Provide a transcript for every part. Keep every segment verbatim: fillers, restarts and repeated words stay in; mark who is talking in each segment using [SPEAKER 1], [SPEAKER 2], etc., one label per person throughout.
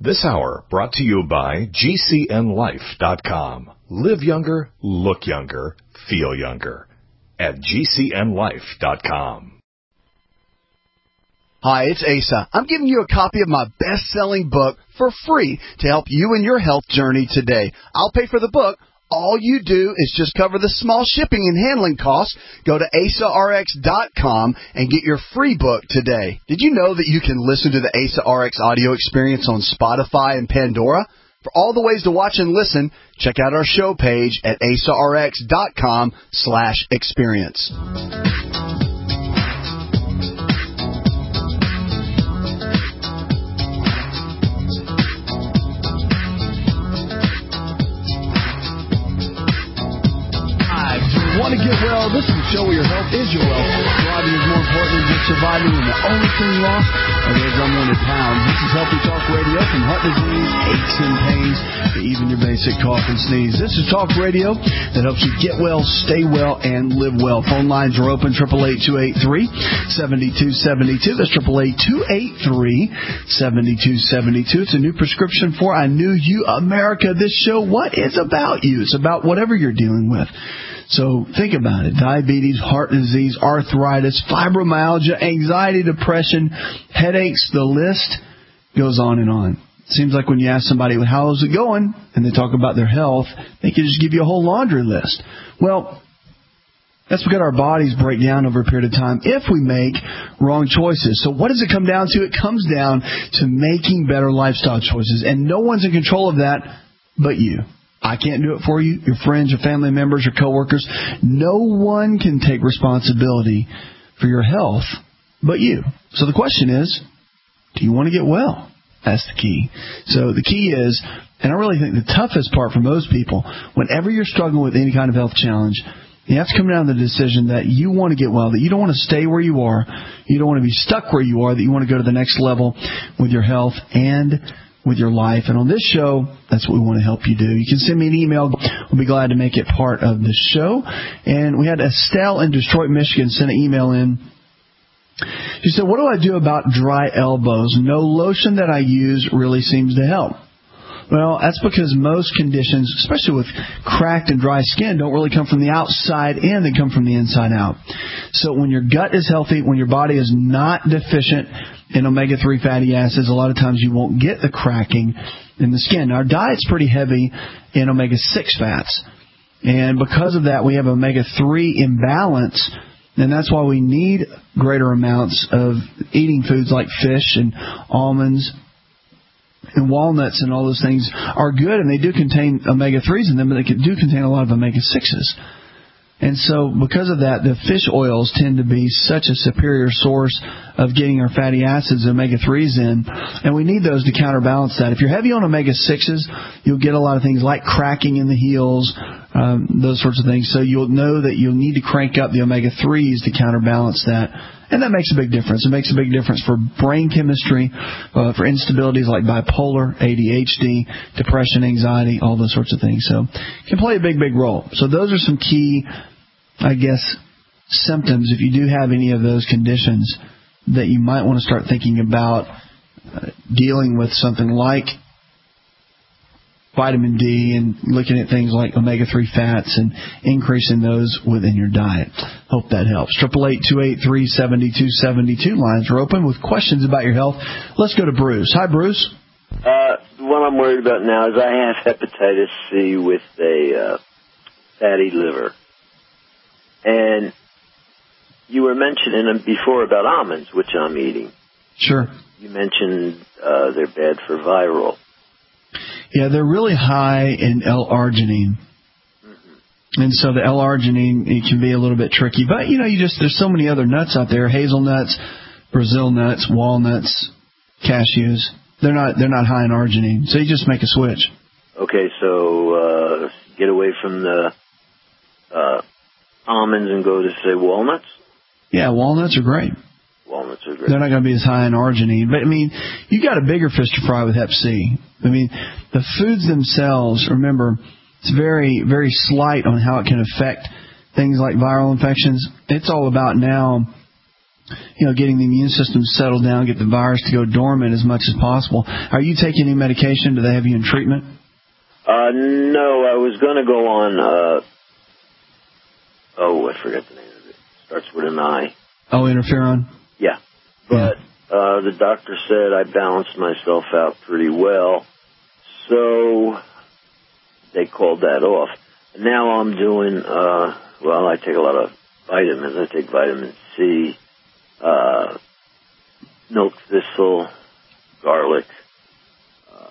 [SPEAKER 1] This hour brought to you by G C N life dot com. Live younger, look younger, feel younger at G C N life dot com.
[SPEAKER 2] Hi, it's Asa. I'm giving you a copy of my best-selling book for free to help you in your health journey today. I'll pay for the book. All you do is just cover the small shipping and handling costs. Go to asa r x dot com and get your free book today. Did you know that you can listen to the Asa R X audio experience on Spotify and Pandora? For all the ways to watch and listen, check out our show page at asa r x dot com slash experience. Want to get well? This is a show where your health is your wealth. Thriving is more important than just surviving, and the only thing lost are those unwanted pounds. This is Healthy Talk Radio, from heart disease, aches and pains, to even your basic cough and sneeze. This is Talk Radio that helps you get well, stay well, and live well. Phone lines are open, eight eight eight, two eight three, seven two seven two. That's eight eight eight, two eight three, seven two seven two. It's a new prescription for I Knew You America. This show, what is about you? It's about whatever you're dealing with. So think about it. Diabetes, heart disease, arthritis, fibromyalgia, anxiety, depression, headaches, the list goes on and on. It seems like when you ask somebody, well, how's it going? And they talk about their health, they can just give you a whole laundry list. Well, that's because our bodies break down over a period of time if we make wrong choices. So what does it come down to? It comes down to making better lifestyle choices. And no one's in control of that but you. I can't do it for you, your friends, your family members, your coworkers. No one can take responsibility for your health but you. So the question is, do you want to get well? That's the key. So the key is, and I really think the toughest part for most people, whenever you're struggling with any kind of health challenge, you have to come down to the decision that you want to get well, that you don't want to stay where you are, you don't want to be stuck where you are, that you want to go to the next level with your health and with your life. And on this show, that's what we want to help you do. You can send me an email. We'll be glad to make it part of the show. And we had Estelle in Detroit, Michigan send an email in. She said, what do I do about dry elbows? No lotion that I use really seems to help. Well, that's because most conditions, especially with cracked and dry skin, don't really come from the outside in, they come from the inside out. So when your gut is healthy, when your body is not deficient in omega three fatty acids, a lot of times you won't get the cracking in the skin. Now, our diet's pretty heavy in omega six fats. And because of that, we have omega three imbalance. And that's why we need greater amounts of eating foods like fish and almonds and walnuts, and all those things are good, and they do contain omega threes in them, but they do contain a lot of omega sixes. And so because of that, the fish oils tend to be such a superior source of getting our fatty acids and omega threes in, and we need those to counterbalance that. If you're heavy on omega sixes, you'll get a lot of things like cracking in the heels, um, those sorts of things. So you'll know that you'll need to crank up the omega threes to counterbalance that. And that makes a big difference. It makes a big difference for brain chemistry, uh, for instabilities like bipolar, A D H D, depression, anxiety, all those sorts of things. So it can play a big, big role. So those are some key, I guess, symptoms, if you do have any of those conditions, that you might want to start thinking about uh, dealing with something like vitamin D and looking at things like omega three fats and increasing those within your diet. Hope that helps. eight eight eight, two eight three, seven two seven two. Lines are open with questions about your health. Let's go to Bruce. Hi, Bruce.
[SPEAKER 3] Uh, what I'm worried about now is I have hepatitis C with a uh, fatty liver. And you were mentioning before about almonds, which I'm eating.
[SPEAKER 2] Sure.
[SPEAKER 3] You mentioned uh, they're bad for viral.
[SPEAKER 2] Yeah, they're really high in L-arginine. Mm-hmm. And so the L-arginine, it can be a little bit tricky. But, you know, you just there's so many other nuts out there, hazelnuts, Brazil nuts, walnuts, cashews. They're not they're not high in arginine. So you just make a switch.
[SPEAKER 3] Okay, so uh, get away from the uh, almonds and go to, say, walnuts?
[SPEAKER 2] Yeah, walnuts are great.
[SPEAKER 3] Walnuts are great.
[SPEAKER 2] They're not going to be as high in arginine. But, I mean, you got a bigger fish to fry with hep C. I mean, the foods themselves, remember, it's very, very slight on how it can affect things like viral infections. It's all about now you know, getting the immune system settled down, get the virus to go dormant as much as possible. Are you taking any medication? Do they have you in treatment?
[SPEAKER 3] Uh, no, I was going to go on, uh, oh, I forgot the name of it. Starts with an I.
[SPEAKER 2] Oh, interferon?
[SPEAKER 3] Yeah. But yeah. Uh, the doctor said I balanced myself out pretty well, so they called that off. Now I'm doing, uh, well, I take a lot of vitamins. I take vitamin C, uh, milk thistle, garlic. Uh,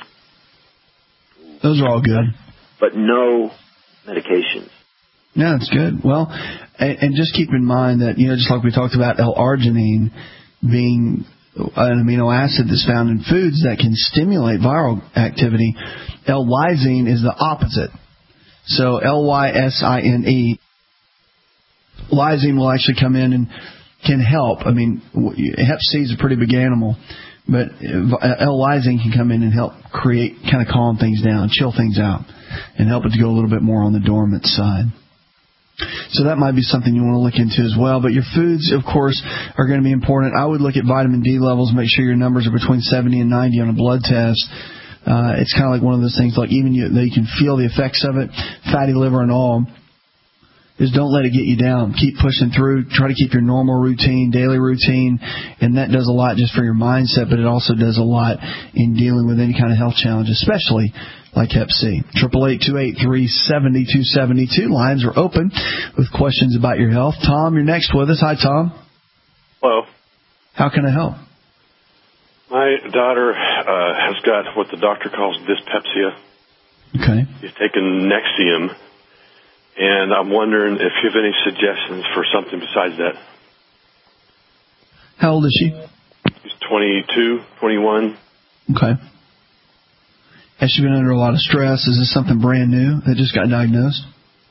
[SPEAKER 2] Those are all good.
[SPEAKER 3] But no medications.
[SPEAKER 2] Yeah, that's good. Well, and, and just keep in mind that, you know, just like we talked about L-arginine being an amino acid that's found in foods that can stimulate viral activity, L-lysine is the opposite. So L Y S I N E, lysine will actually come in and can help. I mean, hep C is a pretty big animal, but L-lysine can come in and help create, kind of calm things down, chill things out, and help it to go a little bit more on the dormant side. So that might be something you want to look into as well. But your foods, of course, are going to be important. I would look at vitamin D levels, make sure your numbers are between seventy and ninety on a blood test. Uh, it's kind of like one of those things, like even you, you can feel the effects of it, fatty liver and all, is don't let it get you down. Keep pushing through. Try to keep your normal routine, daily routine, and that does a lot just for your mindset, but it also does a lot in dealing with any kind of health challenge, especially like hep C. Triple eight two eight three seven two seven two. Lines are open with questions about your health. Tom, you're next with us. Hi, Tom.
[SPEAKER 4] Hello.
[SPEAKER 2] How can I help?
[SPEAKER 4] My daughter uh, has got what the doctor calls dyspepsia.
[SPEAKER 2] Okay.
[SPEAKER 4] She's taken Nexium, and I'm wondering if you have any suggestions for something besides that.
[SPEAKER 2] How old is she?
[SPEAKER 4] She's twenty-two, twenty-one.
[SPEAKER 2] Okay. Has she been under a lot of stress? Is this something brand new that just got diagnosed?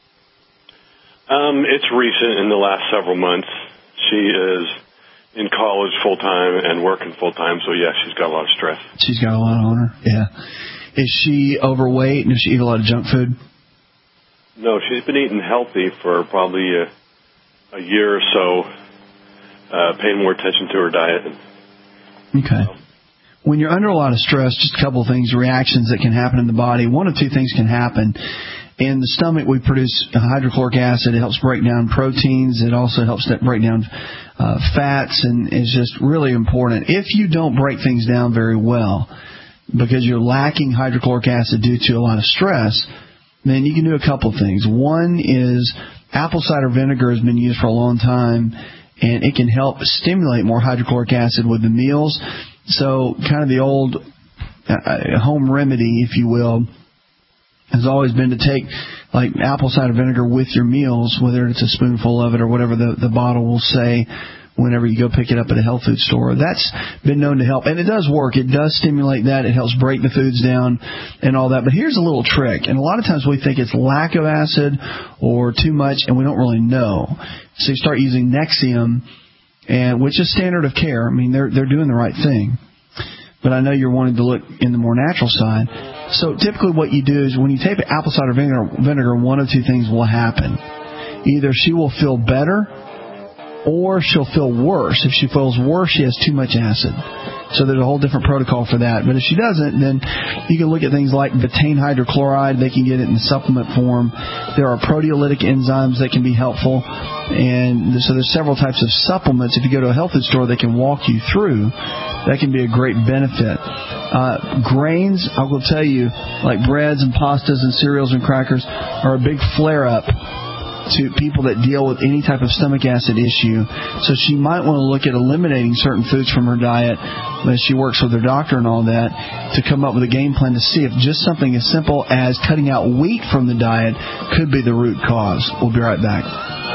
[SPEAKER 4] Um, it's recent, in the last several months. She is in college full-time and working full-time, so, yeah, she's got a lot of stress.
[SPEAKER 2] She's got a lot on her, yeah. Is she overweight, and does she eat a lot of junk food?
[SPEAKER 4] No, she's been eating healthy for probably a, a year or so, uh, paying more attention to her diet.
[SPEAKER 2] Okay. When you're under a lot of stress, just a couple of things, reactions that can happen in the body. One of two things can happen. In the stomach, we produce hydrochloric acid. It helps break down proteins. It also helps break down uh, fats, and is just really important. If you don't break things down very well because you're lacking hydrochloric acid due to a lot of stress, then you can do a couple of things. One is apple cider vinegar has been used for a long time, and it can help stimulate more hydrochloric acid with the meals. So kind of the old uh, home remedy, if you will, has always been to take like apple cider vinegar with your meals, whether it's a spoonful of it or whatever the, the bottle will say whenever you go pick it up at a health food store. That's been known to help, and it does work. It does stimulate that. It helps break the foods down and all that. But here's a little trick, and a lot of times we think it's lack of acid or too much, and we don't really know. So you start using Nexium, and which is standard of care. I mean, they're they're doing the right thing. But I know you're wanting to look in the more natural side. So typically what you do is when you take apple cider vinegar, vinegar, one of two things will happen. Either she will feel better, or she'll feel worse. If she feels worse, she has too much acid. So there's a whole different protocol for that. But if she doesn't, then you can look at things like betaine hydrochloride. They can get it in supplement form. There are proteolytic enzymes that can be helpful. And so there's several types of supplements. If you go to a health food store, they can walk you through. That can be a great benefit. Uh, grains, I will tell you, like breads and pastas and cereals and crackers, are a big flare-up to people that deal with any type of stomach acid issue. So she might want to look at eliminating certain foods from her diet as she works with her doctor and all that to come up with a game plan to see if just something as simple as cutting out wheat from the diet could be the root cause. We'll be right back.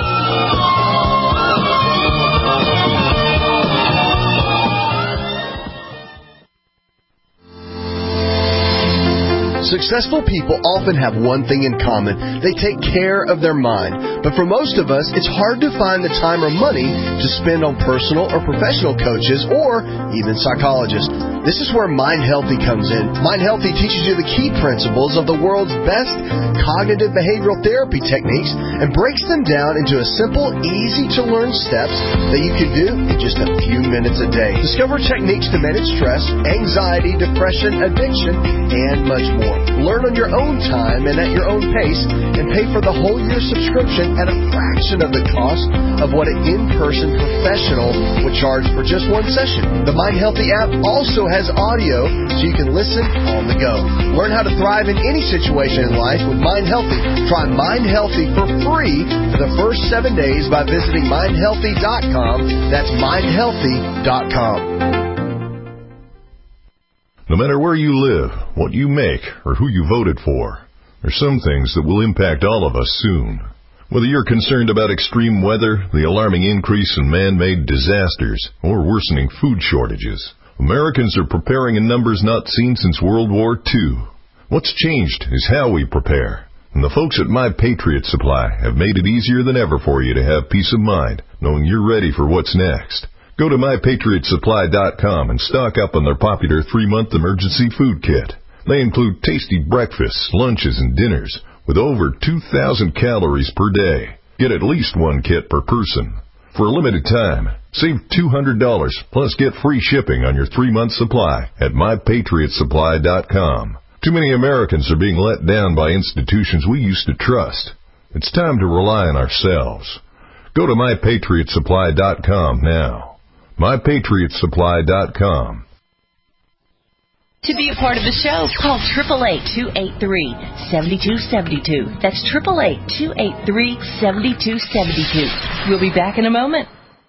[SPEAKER 5] Successful people often have one thing in common. They take care of their mind. But for most of us, it's hard to find the time or money to spend on personal or professional coaches or even psychologists. This is where Mind Healthy comes in. Mind Healthy teaches you the key principles of the world's best cognitive behavioral therapy techniques and breaks them down into a simple, easy-to-learn steps that you can do in just a few minutes a day. Discover techniques to manage stress, anxiety, depression, addiction, and much more. Learn on your own time and at your own pace, and pay for the whole year subscription at a fraction of the cost of what an in-person professional would charge for just one session. The Mind Healthy app also has audio so you can listen on the go. Learn how to thrive in any situation in life with Mind Healthy. Try Mind Healthy for free for the first seven days by visiting mind healthy dot com. That's mind healthy dot com.
[SPEAKER 1] No matter where you live, what you make, or who you voted for, there's some things that will impact all of us soon. Whether you're concerned about extreme weather, the alarming increase in man-made disasters, or worsening food shortages, Americans are preparing in numbers not seen since World War Two. What's changed is how we prepare. And the folks at My Patriot Supply have made it easier than ever for you to have peace of mind, knowing you're ready for what's next. Go to my patriot supply dot com and stock up on their popular three-month emergency food kit. They include tasty breakfasts, lunches, and dinners with over two thousand calories per day. Get at least one kit per person. For a limited time, save two hundred dollars plus get free shipping on your three-month supply at my patriot supply dot com. Too many Americans are being let down by institutions we used to trust. It's time to rely on ourselves. Go to my patriot supply dot com now. my patriot supply dot com.
[SPEAKER 6] To be a part of the show, call eight eight eight, two eight three, seven two seven two. That's eight eight eight, two eight three, seven two seven two. We'll be back in a moment.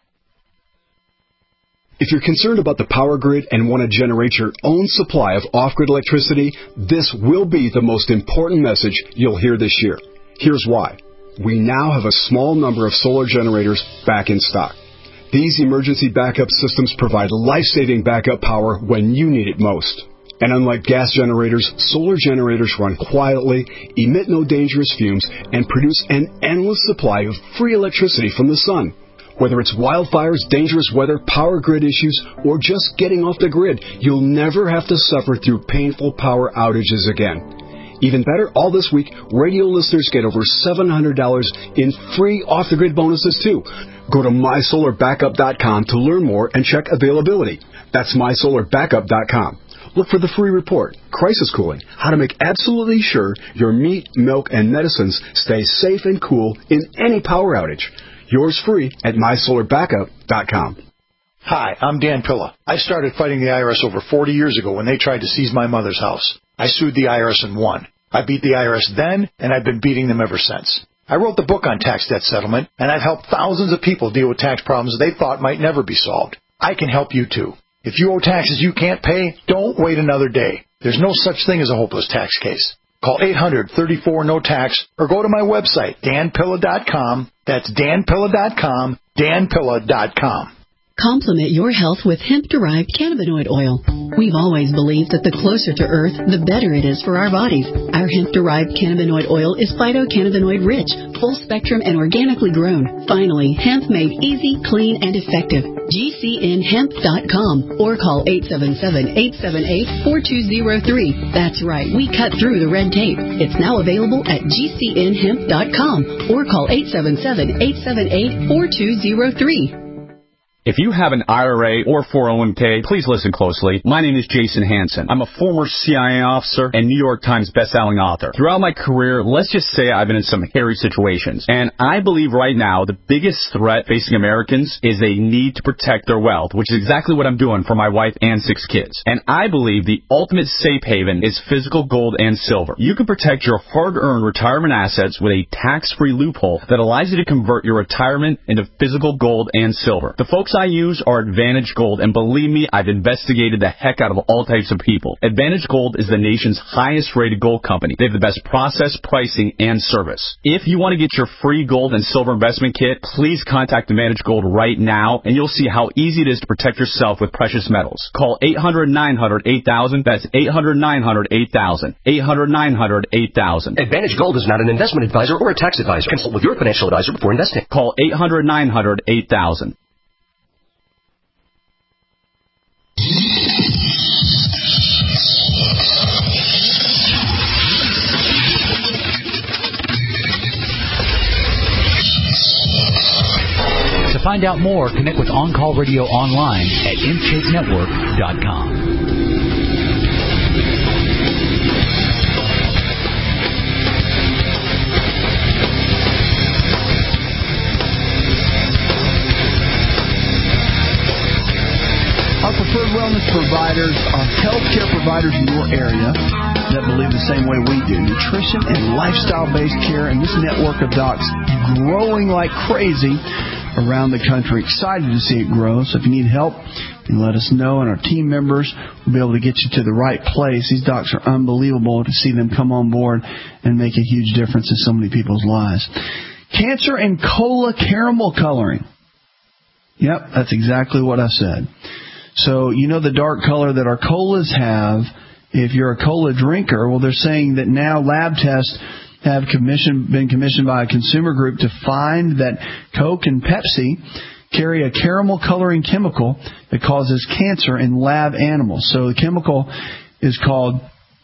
[SPEAKER 2] If you're concerned about the power grid and want to generate your own supply of off-grid electricity, this will be the most important message you'll hear this year. Here's why. We now have a small number of solar generators back in stock. These emergency backup systems provide life-saving backup power when you need it most. And unlike gas generators, solar generators run quietly, emit no dangerous fumes, and produce an endless supply of free electricity from the sun. Whether it's wildfires, dangerous weather, power grid issues, or just getting off the grid, you'll never have to suffer through painful power outages again. Even better, all this week, radio listeners get over seven hundred dollars in free off-the-grid bonuses, too. Go to my solar backup dot com to learn more and check availability. That's my solar backup dot com. Look for the free report, Crisis Cooling, how to make absolutely sure your meat, milk, and medicines stay safe and cool in any power outage. Yours free at my solar backup dot com.
[SPEAKER 7] Hi, I'm Dan Pilla. I started fighting the I R S over forty years ago when they tried to seize my mother's house. I sued the I R S and won. I beat the I R S then, and I've been beating them ever since. I wrote the book on tax debt settlement, and I've helped thousands of people deal with tax problems they thought might never be solved. I can help you, too. If you owe taxes you can't pay, don't wait another day. There's no such thing as a hopeless tax case. Call eight hundred, thirty-four, no tax or go to my website, dan pilla dot com. That's dan pilla dot com, dan pilla dot com.
[SPEAKER 8] Complement your health with hemp-derived cannabinoid oil. We've always believed that the closer to Earth, the better it is for our bodies. Our hemp-derived cannabinoid oil is phytocannabinoid-rich, full-spectrum, and organically grown. Finally, hemp made easy, clean, and effective. G C N hemp dot com or call eight seven seven, eight seven eight, four two zero three. That's right, we cut through the red tape. It's now available at G C N hemp dot com or call eight seven seven, eight seven eight, four two zero three.
[SPEAKER 9] If you have an I R A or four oh one k, please listen closely. My name is Jason Hansen. I'm a former C I A officer and New York Times bestselling author. Throughout my career, let's just say I've been in some hairy situations. And I believe right now the biggest threat facing Americans is a need to protect their wealth, which is exactly what I'm doing for my wife and six kids. And I believe the ultimate safe haven is physical gold and silver. You can protect your hard-earned retirement assets with a tax-free loophole that allows you to convert your retirement into physical gold and silver. The folks I use are Advantage Gold, and believe me, I've investigated the heck out of all types of people. Advantage Gold is the nation's highest-rated gold company. They have the best process, pricing, and service. If you want to get your free gold and silver investment kit, please contact Advantage Gold right now, and you'll see how easy it is to protect yourself with precious metals. Call eight hundred, nine hundred, eight thousand. That's eight hundred, nine hundred, eight thousand. eight hundred, nine hundred, eight thousand.
[SPEAKER 10] Advantage Gold is not an investment advisor or a tax advisor. Consult with your financial advisor before investing.
[SPEAKER 9] Call eight hundred, nine hundred, eight thousand.
[SPEAKER 11] find out more, connect with On Call Radio online at intake network dot com.
[SPEAKER 2] Our preferred wellness providers are healthcare providers in your area that believe the same way we do. Nutrition and lifestyle-based care, and this network of docs growing like crazy around the country. Excited to see it grow. So if you need help, you let us know, and our team members will be able to get you to the right place. These docs are unbelievable to see them come on board and make a huge difference in so many people's lives. Cancer and cola caramel coloring. Yep, that's exactly what I said. So, you know the dark color that our colas have. If you're a cola drinker, well, they're saying that now lab tests have commissioned, been commissioned by a consumer group to find that Coke and Pepsi carry a caramel coloring chemical that causes cancer in lab animals. So the chemical is called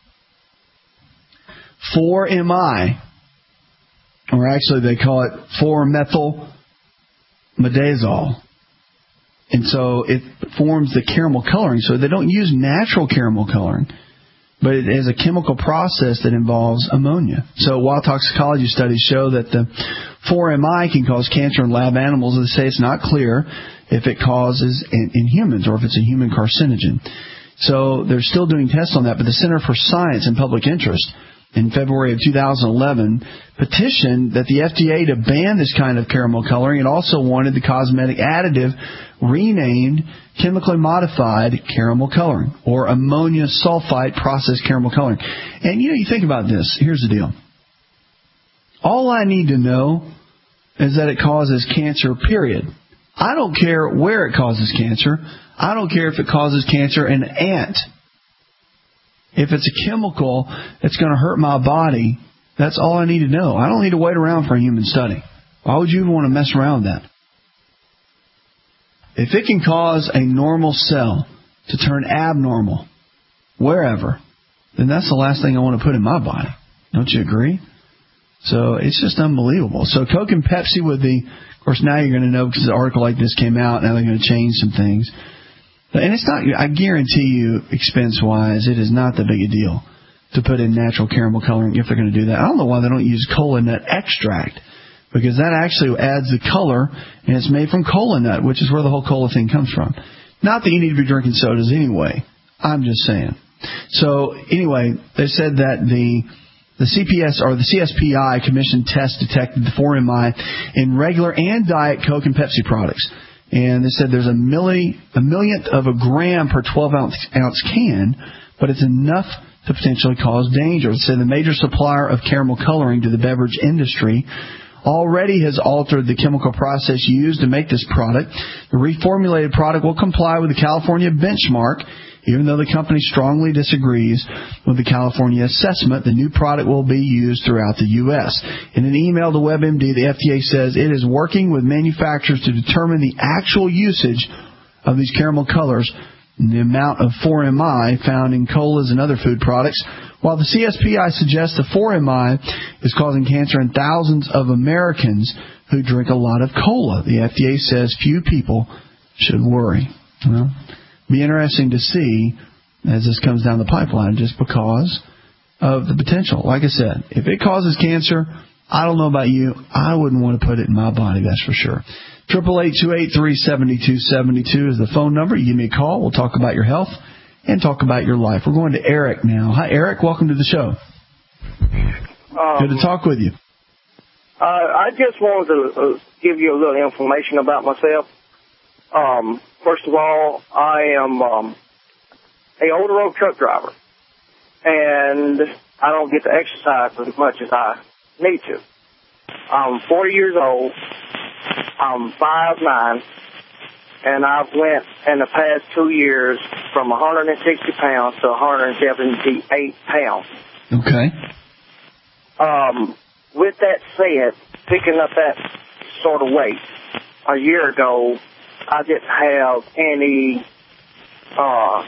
[SPEAKER 2] four M I, or actually they call it four methyl midazole. And so it forms the caramel coloring. So they don't use natural caramel coloring, but it is a chemical process that involves ammonia. So while toxicology studies show that the four M I can cause cancer in lab animals, they say it's not clear if it causes in, in humans or if it's a human carcinogen. So they're still doing tests on that, but the Center for Science and Public Interest in February of two thousand eleven petitioned that the F D A to ban this kind of caramel coloring. It also wanted the cosmetic additive renamed chemically modified caramel coloring, or ammonia sulfite processed caramel coloring. And, you know, you think about this. Here's the deal. All I need to know is that it causes cancer, period. I don't care where it causes cancer. I don't care if it causes cancer in an ant. If it's a chemical that's going to hurt my body, that's all I need to know. I don't need to wait around for a human study. Why would you even want to mess around with that? If it can cause a normal cell to turn abnormal, wherever, then that's the last thing I want to put in my body. Don't you agree? So it's just unbelievable. So Coke and Pepsi with the, of course, now you're going to know because an article like this came out. Now they're going to change some things. And it's not, I guarantee you, expense-wise, it is not that big a deal to put in natural caramel coloring if they're going to do that. I don't know why they don't use cola nut extract, because that actually adds the color, and it's made from cola nut, which is where the whole cola thing comes from. Not that you need to be drinking sodas anyway. I'm just saying. So, anyway, they said that the the C P S, or the C S P I commission test detected the four M I in regular and Diet Coke and Pepsi products. And they said there's a, milli, a millionth of a gram per twelve ounce can, but it's enough to potentially cause danger. They said the major supplier of caramel coloring to the beverage industry already has altered the chemical process used to make this product. The reformulated product will comply with the California benchmark, even though the company strongly disagrees with the California assessment. The new product will be used throughout the U S In an email to WebMD, the F D A says it is working with manufacturers to determine the actual usage of these caramel colors and the amount of four M I found in colas and other food products. While the C S P I suggests the four M I is causing cancer in thousands of Americans who drink a lot of cola, the F D A says few people should worry. Well, be interesting to see as this comes down the pipeline, just because of the potential. Like I said, if it causes cancer, I don't know about you, I wouldn't want to put it in my body, that's for sure. eight eight eight, two eight three, seven two seven two is the phone number. You give me a call. We'll talk about your health and talk about your life. We're going to Eric now. Hi, Eric. Welcome to the show. Um, Good to talk with you.
[SPEAKER 12] Uh, I just wanted to uh, give you a little information about myself. Um, first of all, I am um, a over-the-road truck driver, and I don't get to exercise as much as I need to. I'm forty years old. I'm five nine, and I've went in the past two years from one hundred sixty pounds to one hundred seventy-eight pounds.
[SPEAKER 2] Okay.
[SPEAKER 12] Um, with that said, picking up that sort of weight a year ago, I didn't have any uh,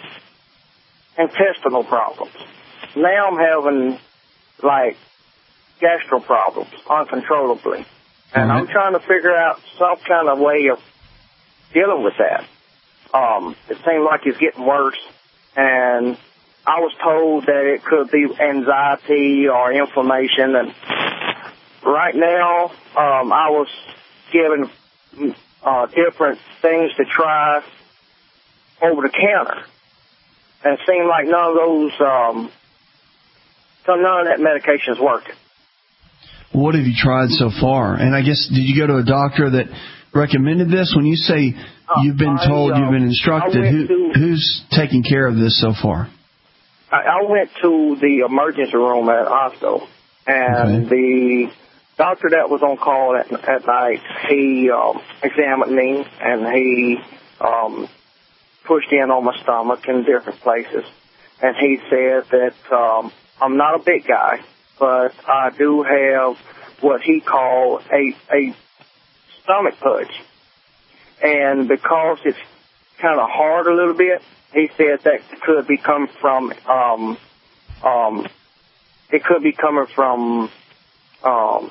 [SPEAKER 12] intestinal problems. Now I'm having, like, gastro problems uncontrollably. And
[SPEAKER 2] Right.
[SPEAKER 12] I'm trying to figure out some kind of way of dealing with that. Um, it seems like it's getting worse, and I was told that it could be anxiety or inflammation. And right now, um, I was given uh, different things to try over the counter, and it seemed like none of those, um, none of that medication is working.
[SPEAKER 2] What have you tried so far? And I guess, did you go to a doctor that recommended this? When you say you've been
[SPEAKER 12] I,
[SPEAKER 2] told,
[SPEAKER 12] uh,
[SPEAKER 2] you've been instructed,
[SPEAKER 12] I
[SPEAKER 2] who,
[SPEAKER 12] went to-
[SPEAKER 2] who's taking care of this so far?
[SPEAKER 12] I, I went to the emergency room at hospital, and
[SPEAKER 2] Okay.
[SPEAKER 12] the doctor that was on call at, at night, he um, examined me, and he um, pushed in on my stomach in different places, and he said that um, I'm not a big guy, but I do have what he called a, a stomach pudge. And because it's kind of hard a little bit, he said that could be coming from, um, um, it could be coming from um,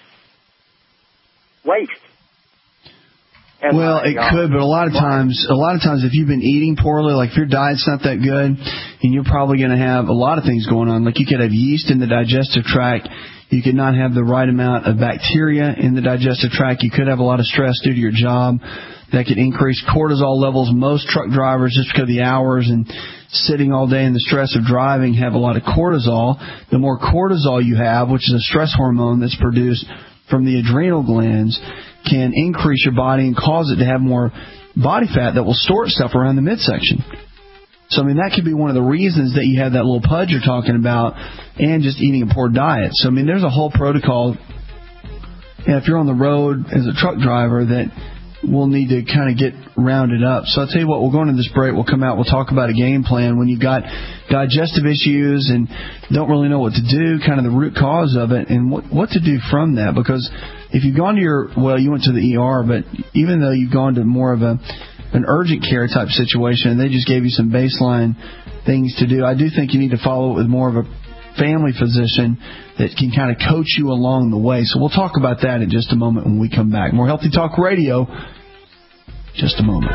[SPEAKER 12] waste. And
[SPEAKER 2] Well,
[SPEAKER 12] my,
[SPEAKER 2] it
[SPEAKER 12] um,
[SPEAKER 2] could, but a lot of times, a lot of times, if you've been eating poorly, like if your diet's not that good, and you're probably going to have a lot of things going on. Like you could have yeast in the digestive tract. You could not have the right amount of bacteria in the digestive tract. You could have a lot of stress due to your job. That could increase cortisol levels. Most truck drivers, just because of the hours and sitting all day and the stress of driving, have a lot of cortisol. The more cortisol you have, which is a stress hormone that's produced from the adrenal glands, can increase your body and cause it to have more body fat that will store itself around the midsection. So, I mean, that could be one of the reasons that you have that little pudge you're talking about, and just eating a poor diet. So, I mean, there's a whole protocol. And if you're on the road as a truck driver, that we'll need to kind of get rounded up. So I'll tell you what, we'll go into this break. We'll come out. We'll talk about a game plan when you've got digestive issues and don't really know what to do, kind of the root cause of it, and what, what to do from that. Because if you've gone to your, well, you went to the E R, but even though you've gone to more of a an urgent care type situation and they just gave you some baseline things to do, I do think you need to follow it with more of a family physician that can kind of coach you along the way. So we'll talk about that in just a moment when we come back. More Healthy Talk Radio, just a moment.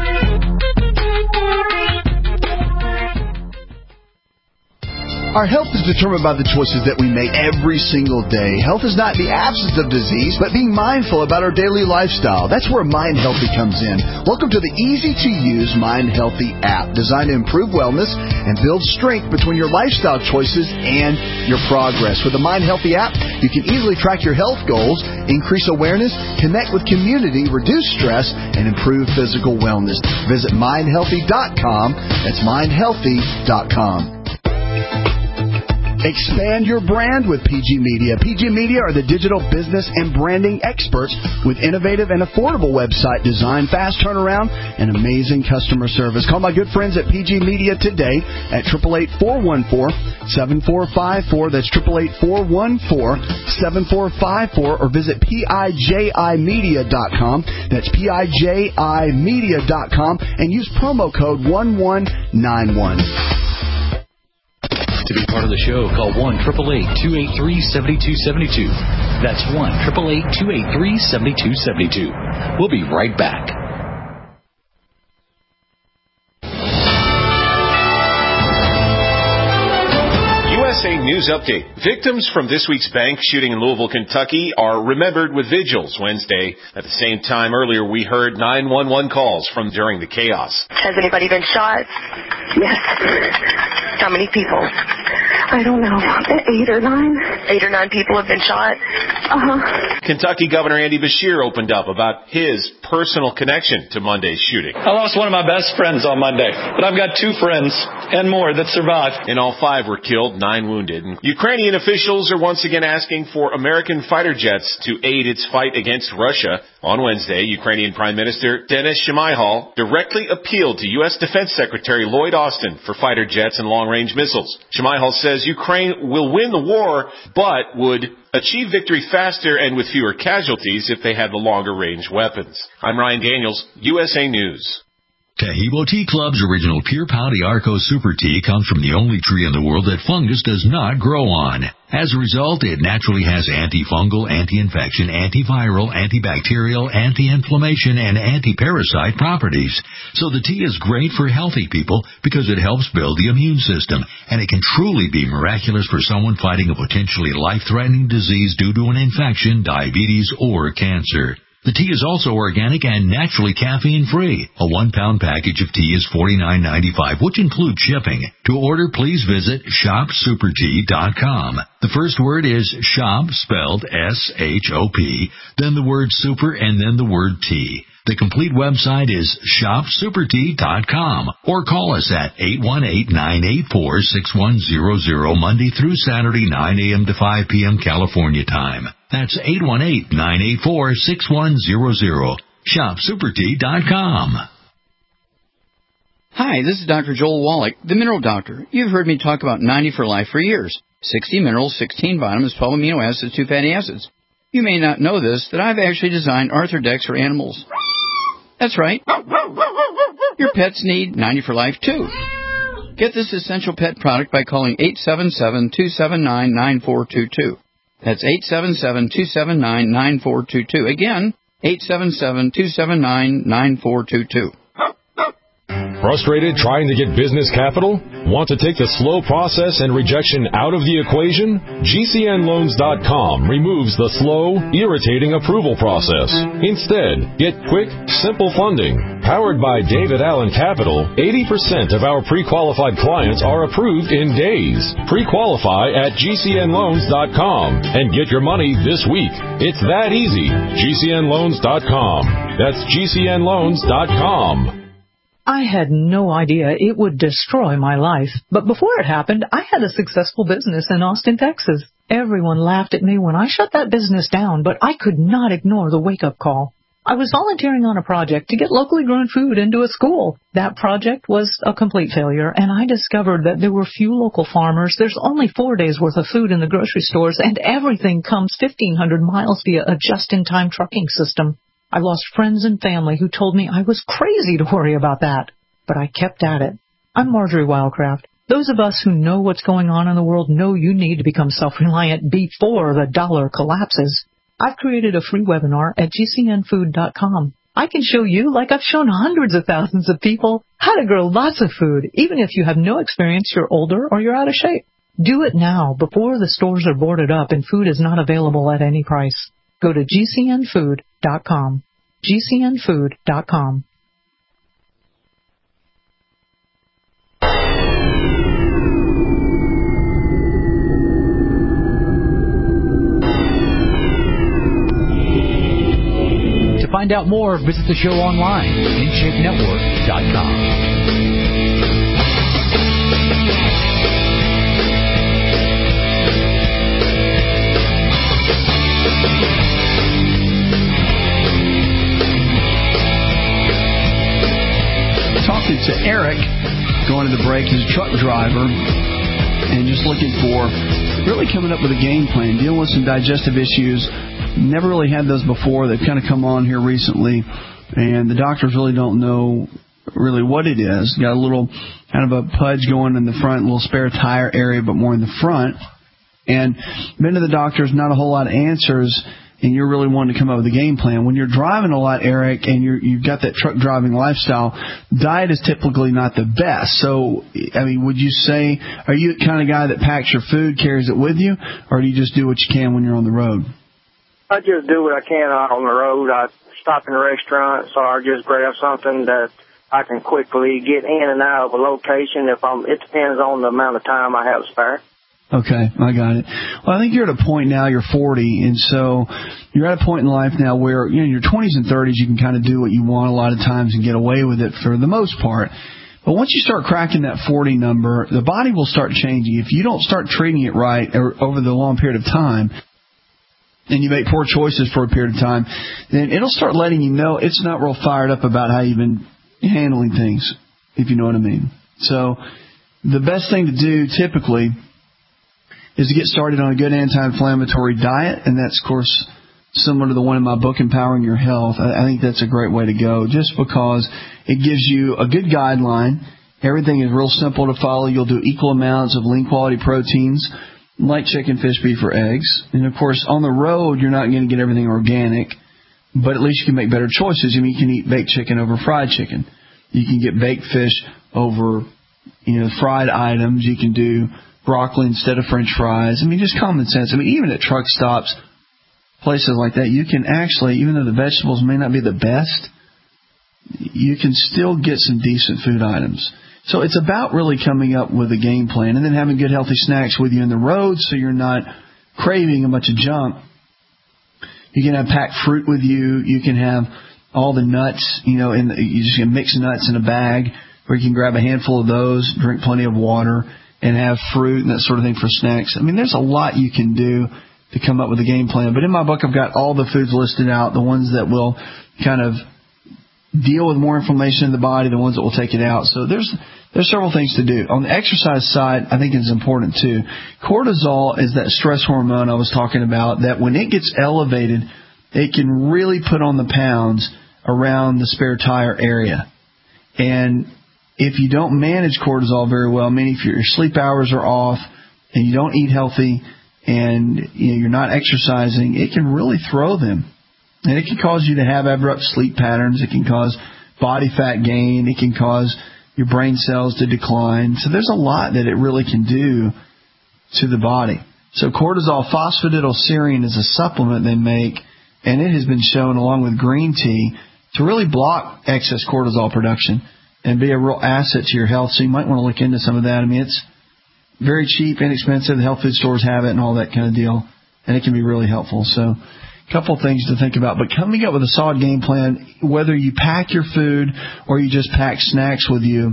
[SPEAKER 5] Our health is determined by the choices that we make every single day. Health is not the absence of disease, but being mindful about our daily lifestyle. That's where Mind Healthy comes in. Welcome to the easy-to-use Mind Healthy app, designed to improve wellness and build strength between your lifestyle choices and your progress. With the Mind Healthy app, you can easily track your health goals, increase awareness, connect with community, reduce stress, and improve physical wellness. Visit mind healthy dot com. That's mind healthy dot com. Expand your brand with P G Media. P G Media are the digital business and branding experts with innovative and affordable website design, fast turnaround, and amazing customer service. Call my good friends at P G Media today at eight eight eight, four one four, seven four five four. That's eight eight eight, four one four, seven four five four. Or visit P I J I media dot com. That's P I J I media dot com and use promo code one one nine one.
[SPEAKER 11] To be part of the show, call one eight eight eight, two eight three, seven two seven two. That's one eight eight eight, two eight three, seven two seven two. We'll be right back.
[SPEAKER 13] U S A News Update. Victims from this week's bank shooting in Louisville, Kentucky are remembered with vigils Wednesday. At the same time, earlier we heard nine one one calls from during the chaos.
[SPEAKER 14] Has anybody been shot? Yes. How many people?
[SPEAKER 15] I don't know, eight or nine.
[SPEAKER 14] Eight or nine people have been shot?
[SPEAKER 15] Uh-huh.
[SPEAKER 13] Kentucky Governor Andy Beshear opened up about his personal connection to Monday's shooting.
[SPEAKER 16] I lost one of my best friends on Monday, but I've got two friends and more that survived.
[SPEAKER 13] And all five were killed, nine wounded. Ukrainian officials are once again asking for American fighter jets to aid its fight against Russia. On Wednesday, Ukrainian Prime Minister Denis Shmyhal directly appealed to U S Defense Secretary Lloyd Austin for fighter jets and long-range missiles. Shmyhal says Ukraine will win the war, but would achieve victory faster and with fewer casualties if they had the longer-range weapons. I'm Ryan Daniels, U S A News.
[SPEAKER 17] Tahibo Tea Club's original Pure Pau Arco Super Tea comes from the only tree in the world that fungus does not grow on. As a result, it naturally has antifungal, anti-infection, antiviral, antibacterial, anti-inflammation, and anti-parasite properties. So the tea is great for healthy people because it helps build the immune system, and it can truly be miraculous for someone fighting a potentially life-threatening disease due to an infection, diabetes, or cancer. The tea is also organic and naturally caffeine-free. A one-pound package of tea is forty-nine ninety-five, which includes shipping. To order, please visit shop super tea dot com. The first word is shop, spelled S H O P, then the word super, and then the word tea. The complete website is shop super tea dot com, or call us at eight one eight, nine eight four, six one zero zero Monday through Saturday, nine a.m. to five p.m. California time. That's eight one eight, nine eight four, six one zero zero. shop super tea dot com.
[SPEAKER 2] Hi, this is Doctor Joel Wallach, the Mineral Doctor. You've heard me talk about ninety for Life for years. sixty minerals, sixteen vitamins, twelve amino acids, two fatty acids. You may not know this, that I've actually designed Arthrodex for animals. That's right. Your pets need ninety for Life, too. Get this essential pet product by calling eight seven seven, two seven nine, nine four two two. That's eight seven seven, two seven nine, nine four two two. Again, eight seven seven, two seven nine, nine four two two.
[SPEAKER 18] Frustrated trying to get business capital? Want to take the slow process and rejection out of the equation? G C N loans dot com removes the slow, irritating approval process. Instead, get quick, simple funding. Powered by David Allen Capital, eighty percent of our pre-qualified clients are approved in days. Pre-qualify at G C N loans dot com and get your money this week. It's that easy. G C N loans dot com. That's G C N loans dot com.
[SPEAKER 19] I had no idea it would destroy my life. But before it happened, I had a successful business in Austin, Texas. Everyone laughed at me when I shut that business down, but I could not ignore the wake-up call. I was volunteering on a project to get locally grown food into a school. That project was a complete failure, and I discovered that there were few local farmers. There's only four days' worth of food in the grocery stores, and everything comes fifteen hundred miles via a just-in-time trucking system. I lost friends and family who told me I was crazy to worry about that. But I kept at it. I'm Marjorie Wildcraft. Those of us who know what's going on in the world know you need to become self-reliant before the dollar collapses. I've created a free webinar at G C N food dot com. I can show you, like I've shown hundreds of thousands of people, how to grow lots of food, even if you have no experience, you're older, or you're out of shape. Do it now, before the stores are boarded up and food is not available at any price. Go to G C N food dot com. G C N food dot com.
[SPEAKER 11] To find out more, visit the show online, in shape network dot com.
[SPEAKER 2] Talking to Eric, going to the break, he's a truck driver, and just looking for, really coming up with a game plan, dealing with some digestive issues. Never really had those before. They've kind of come on here recently, and the doctors really don't know really what it is. Got a little kind of a pudge going in the front, a little spare tire area, but more in the front. And been to the doctors, not a whole lot of answers. And you're really wanting to come up with a game plan. When you're driving a lot, Eric, and you're, you've got that truck driving lifestyle, diet is typically not the best. So, I mean, would you say, are you the kind of guy that packs your food, carries it with you, or do you just do what you can when you're on the road?
[SPEAKER 12] I just do what I can on the road. I stop in a restaurant, so I just grab something that I can quickly get in and out of a location. If I'm, it depends on the amount of time I have spare.
[SPEAKER 2] Okay, I got it. Well, I think you're at a point now, you're forty, and so you're at a point in life now where, you know, in your twenties and thirties, you can kind of do what you want a lot of times and get away with it for the most part. But once you start cracking that forty number, the body will start changing. If you don't start treating it right or over the long period of time, and you make poor choices for a period of time, then it'll start letting you know it's not real fired up about how you've been handling things, if you know what I mean. So the best thing to do typically is to get started on a good anti-inflammatory diet, and that's, of course, similar to the one in my book, Empowering Your Health. I, I think that's a great way to go, just because it gives you a good guideline. Everything is real simple to follow. You'll do equal amounts of lean quality proteins like chicken, fish, beef, or eggs. And, of course, on the road, you're not going to get everything organic, but at least you can make better choices. I mean, you can eat baked chicken over fried chicken. You can get baked fish over, you know, fried items. You can do broccoli instead of French fries. I mean, just common sense. I mean, even at truck stops, places like that, you can actually, even though the vegetables may not be the best, you can still get some decent food items. So it's about really coming up with a game plan and then having good healthy snacks with you in the road so you're not craving a bunch of junk. You can have packed fruit with you. You can have all the nuts, you know, in the, you just can mix nuts in a bag, or you can grab a handful of those, drink plenty of water, and have fruit and that sort of thing for snacks. I mean, there's a lot you can do to come up with a game plan. But in my book, I've got all the foods listed out, the ones that will kind of deal with more inflammation in the body, the ones that will take it out. So there's there's several things to do. On the exercise side, I think it's important too. Cortisol is that stress hormone I was talking about, that when it gets elevated, it can really put on the pounds around the spare tire area. And if you don't manage cortisol very well, meaning if your sleep hours are off and you don't eat healthy and you know, you're not exercising, it can really throw them. And it can cause you to have abrupt sleep patterns. It can cause body fat gain. It can cause your brain cells to decline. So there's a lot that it really can do to the body. So cortisol phosphatidylserine is a supplement they make, and it has been shown along with green tea to really block excess cortisol production and be a real asset to your health. So you might want to look into some of that. I mean, it's very cheap, inexpensive. The health food stores have it and all that kind of deal, and it can be really helpful. So a couple of things to think about. But coming up with a solid game plan, whether you pack your food or you just pack snacks with you,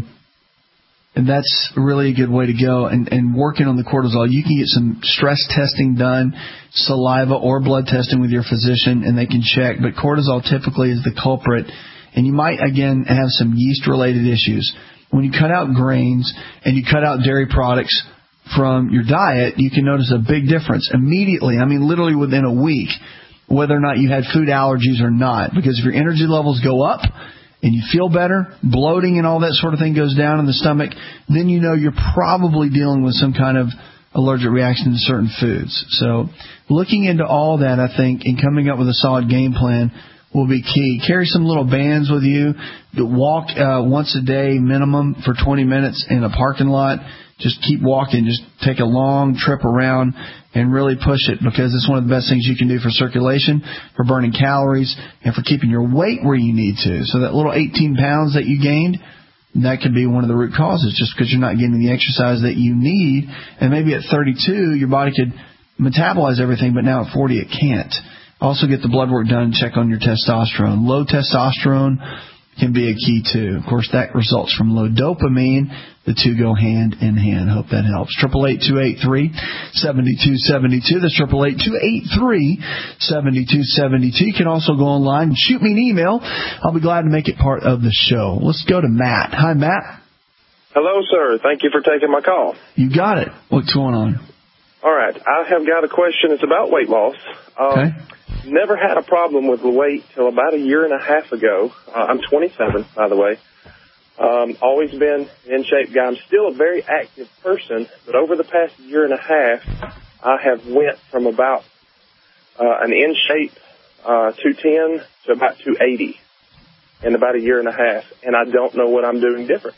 [SPEAKER 2] and that's really a good way to go. And, and working on the cortisol, you can get some stress testing done, saliva or blood testing with your physician, and they can check. But cortisol typically is the culprit. And you might, again, have some yeast-related issues. When you cut out grains and you cut out dairy products from your diet, you can notice a big difference immediately. I mean, literally within a week, whether or not you had food allergies or not. Because if your energy levels go up and you feel better, bloating and all that sort of thing goes down in the stomach, then you know you're probably dealing with some kind of allergic reaction to certain foods. So looking into all that, I think, and coming up with a solid game plan will be key. Carry some little bands with you. Walk uh, once a day minimum for twenty minutes in a parking lot. Just keep walking. Just take a long trip around and really push it, because it's one of the best things you can do for circulation, for burning calories, and for keeping your weight where you need to. So that little eighteen pounds that you gained, that could be one of the root causes, just because you're not getting the exercise that you need. And maybe at thirty-two, your body could metabolize everything, but now at forty, it can't. Also get the blood work done, check on your testosterone. Low testosterone can be a key too. Of course, that results from low dopamine. The two go hand in hand. Hope that helps. triple eight, two eight three, seven two seven two. That's triple eight, two eight three, seven two seven two. You can also go online and shoot me an email. I'll be glad to make it part of the show. Let's go to Matt. Hi, Matt.
[SPEAKER 20] Hello, sir. Thank you for taking my call.
[SPEAKER 2] You got it. What's going on?
[SPEAKER 20] All right. I have got a question. It's about weight loss. Um,
[SPEAKER 2] okay.
[SPEAKER 20] Never had a problem with the weight till about a year and a half ago. Uh, I'm twenty-seven, by the way. Um, always been in shape guy. I'm still a very active person, but over the past year and a half, I have went from about uh, an in shape uh, two ten to about two eighty in about a year and a half, and I don't know what I'm doing different.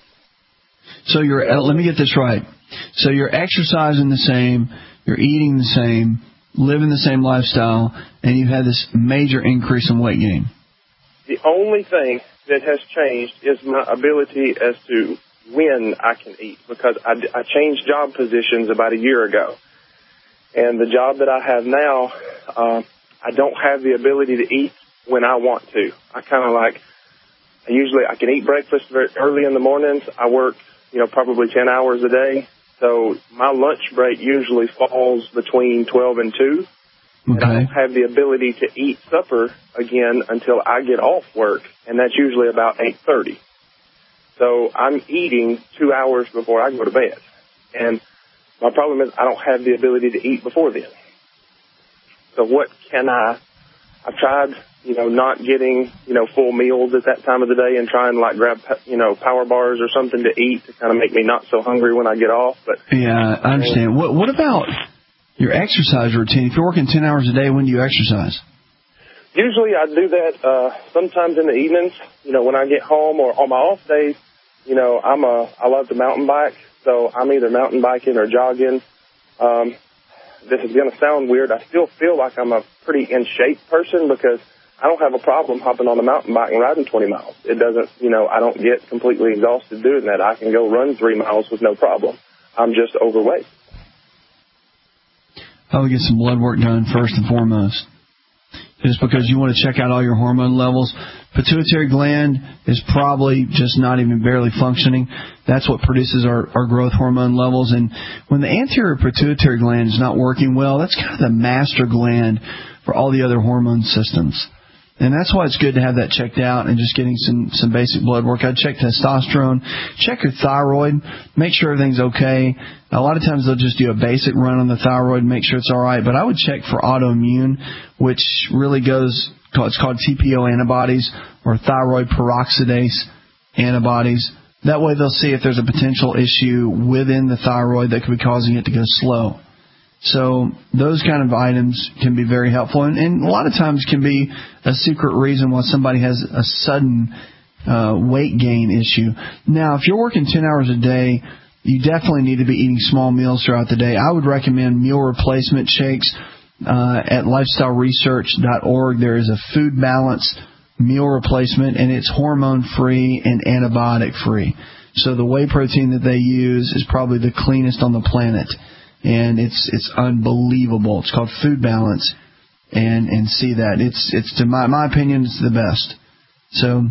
[SPEAKER 2] So you're, uh, let me get this right. So you're exercising the same, you're eating the same, living the same lifestyle, and you've had this major increase in weight gain.
[SPEAKER 20] The only thing that has changed is my ability as to when I can eat, because I, I changed job positions about a year ago. And the job that I have now, uh, I don't have the ability to eat when I want to. I kind of like, I usually, I can eat breakfast very early in the mornings. I work, you know, probably ten hours a day. So my lunch break usually falls between twelve and two.
[SPEAKER 2] Okay.
[SPEAKER 20] And I don't have the ability to eat supper again until I get off work, and that's usually about eight thirty. So I'm eating two hours before I go to bed. And my problem is I don't have the ability to eat before then. So what can I I've tried, you know, not getting, you know, full meals at that time of the day and trying to, like, grab, you know, power bars or something to eat to kind of make me not so hungry when I get off. But
[SPEAKER 2] yeah, I understand. What, what about your exercise routine? If you're working ten hours a day, when do you exercise?
[SPEAKER 20] Usually I do that uh, sometimes in the evenings, you know, when I get home, or on my off days. You know, I'm a, I love to mountain bike, so I'm either mountain biking or jogging. Um, this is going to sound weird. I still feel like I'm a pretty in shape person because I don't have a problem hopping on a mountain bike and riding twenty miles. It doesn't, you know, I don't get completely exhausted doing that. I can go run three miles with no problem. I'm just overweight.
[SPEAKER 2] I would get some blood work done first and foremost. Just because you want to check out all your hormone levels. Pituitary gland is probably just not even barely functioning. That's what produces our, our growth hormone levels. And when the anterior pituitary gland is not working well, that's kind of the master gland for all the other hormone systems. And that's why it's good to have that checked out and just getting some, some basic blood work. I'd check testosterone, check your thyroid, make sure everything's okay. A lot of times they'll just do a basic run on the thyroid and make sure it's all right. But I would check for autoimmune, which really goes, it's called T P O antibodies or thyroid peroxidase antibodies. That way they'll see if there's a potential issue within the thyroid that could be causing it to go slow. So those kind of items can be very helpful, and, and a lot of times can be a secret reason why somebody has a sudden uh, weight gain issue. Now, if you're working ten hours a day, you definitely need to be eating small meals throughout the day. I would recommend meal replacement shakes uh, at lifestyle research dot org. There is a food balance meal replacement, and it's hormone-free and antibiotic-free. So the whey protein that they use is probably the cleanest on the planet. And it's it's unbelievable. It's called Food Balance, and and see that it's it's to my my opinion it's the best. So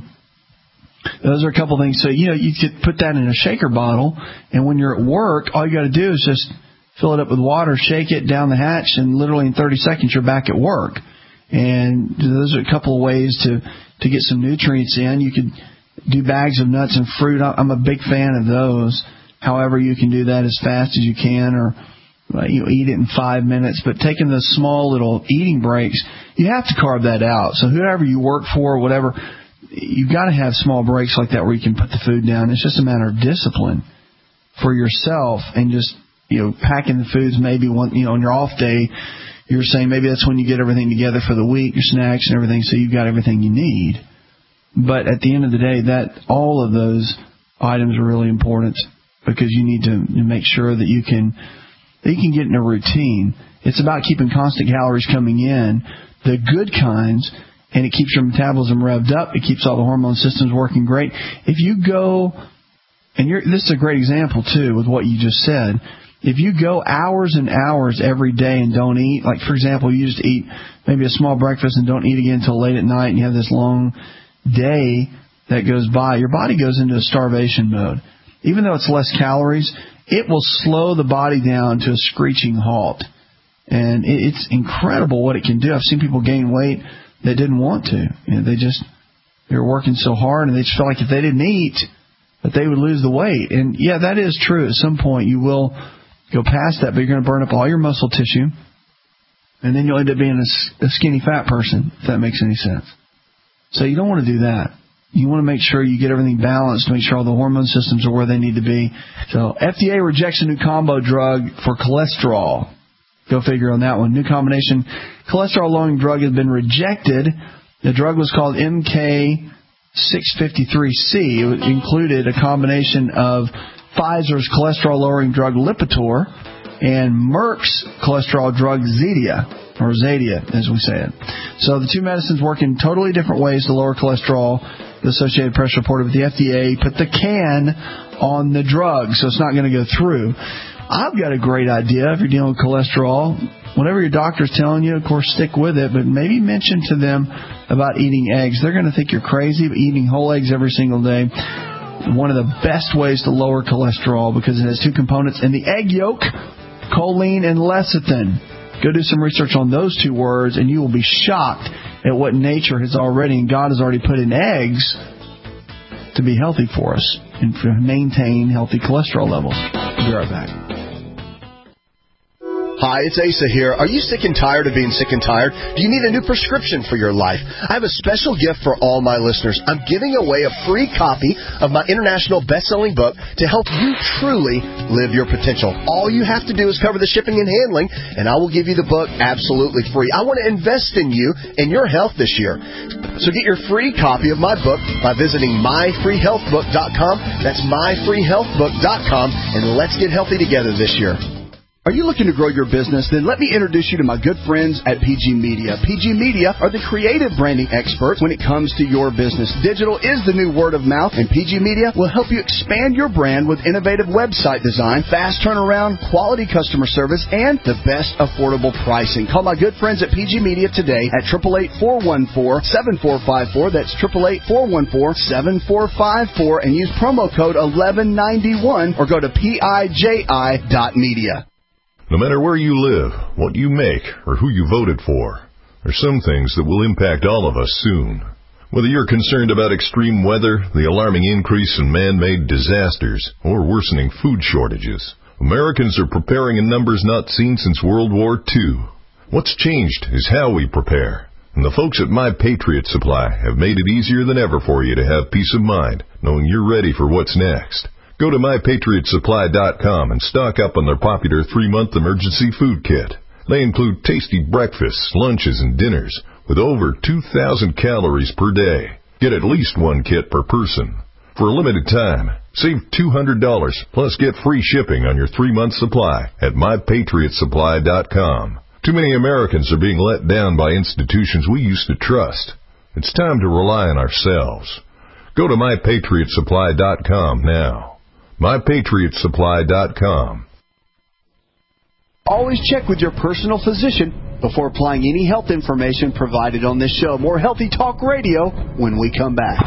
[SPEAKER 2] those are a couple things. So you know you could put that in a shaker bottle, and when you're at work, all you got to do is just fill it up with water, shake it down the hatch, and literally in thirty seconds you're back at work. And those are a couple of ways to to get some nutrients in. You could do bags of nuts and fruit. I'm a big fan of those. However, you can do that as fast as you can, or you know, eat it in five minutes. But taking those small little eating breaks, you have to carve that out. So whoever you work for, whatever, you've got to have small breaks like that where you can put the food down. It's just a matter of discipline for yourself, and just, you know, packing the foods maybe one, you know, on your off day, you're saying maybe that's when you get everything together for the week, your snacks and everything, so you've got everything you need. But at the end of the day, that all of those items are really important, because you need to make sure that you can that you can get in a routine. It's about keeping constant calories coming in, the good kinds, and it keeps your metabolism revved up. It keeps all the hormone systems working great. If you go, and you're, this is a great example, too, with what you just said. If you go hours and hours every day and don't eat, like, for example, you just eat maybe a small breakfast and don't eat again until late at night, and you have this long day that goes by, your body goes into a starvation mode. Even though it's less calories, it will slow the body down to a screeching halt. And it's incredible what it can do. I've seen people gain weight that didn't want to. You know, they just, they were working so hard, and they just felt like if they didn't eat, that they would lose the weight. And, yeah, that is true. At some point, you will go past that, but you're going to burn up all your muscle tissue, and then you'll end up being a, a skinny fat person, if that makes any sense. So you don't want to do that. You want to make sure you get everything balanced, make sure all the hormone systems are where they need to be. So F D A rejects a new combo drug for cholesterol. Go figure on that one. New combination cholesterol-lowering drug has been rejected. The drug was called M K six fifty-three C. It included a combination of Pfizer's cholesterol-lowering drug Lipitor and Merck's cholesterol drug Zetia, or Zadia, as we say it. So the two medicines work in totally different ways to lower cholesterol. The Associated Press reported with the F D A put the can on the drug, so it's not going to go through. I've got a great idea if you're dealing with cholesterol. Whatever your doctor's telling you, of course, stick with it, but maybe mention to them about eating eggs. They're going to think you're crazy, but eating whole eggs every single day, one of the best ways to lower cholesterol, because it has two components in the egg yolk, choline and lecithin. Go do some research on those two words, and you will be shocked at what nature has already, and God has already put in eggs to be healthy for us and to maintain healthy cholesterol levels. We'll be right back.
[SPEAKER 5] Hi, it's Asa here. Are you sick and tired of being sick and tired? Do you need a new prescription for your life? I have a special gift for all my listeners. I'm giving away a free copy of my international best-selling book to help you truly live your potential. All you have to do is cover the shipping and handling, and I will give you the book absolutely free. I want to invest in you and your health this year. So get your free copy of my book by visiting my free health book dot com. That's my free health book dot com, and let's get healthy together this year.
[SPEAKER 2] Are you looking to grow your business? Then let me introduce you to my good friends at P G Media. P G Media are the creative branding experts when it comes to your business. Digital is the new word of mouth, and P G Media will help you expand your brand with innovative website design, fast turnaround, quality customer service, and the best affordable pricing. Call my good friends at P G Media today at eight eight eight, four one four, seven four five four. That's eight eight eight, four one four, seven four five four, and use promo code eleven ninety-one or go to P I J I dot media.
[SPEAKER 1] No matter where you live, what you make, or who you voted for, there's some things that will impact all of us soon. Whether you're concerned about extreme weather, the alarming increase in man-made disasters, or worsening food shortages, Americans are preparing in numbers not seen since World War Two. What's changed is how we prepare. And the folks at My Patriot Supply have made it easier than ever for you to have peace of mind, knowing you're ready for what's next. Go to my patriot supply dot com and stock up on their popular three-month emergency food kit. They include tasty breakfasts, lunches, and dinners with over two thousand calories per day. Get at least one kit per person. For a limited time, save two hundred dollars plus get free shipping on your three-month supply at my patriot supply dot com. Too many Americans are being let down by institutions we used to trust. It's time to rely on ourselves. Go to my patriot supply dot com now. my patriot supply dot com.
[SPEAKER 2] Always check with your personal physician before applying any health information provided on this show. More Healthy Talk Radio when we come back.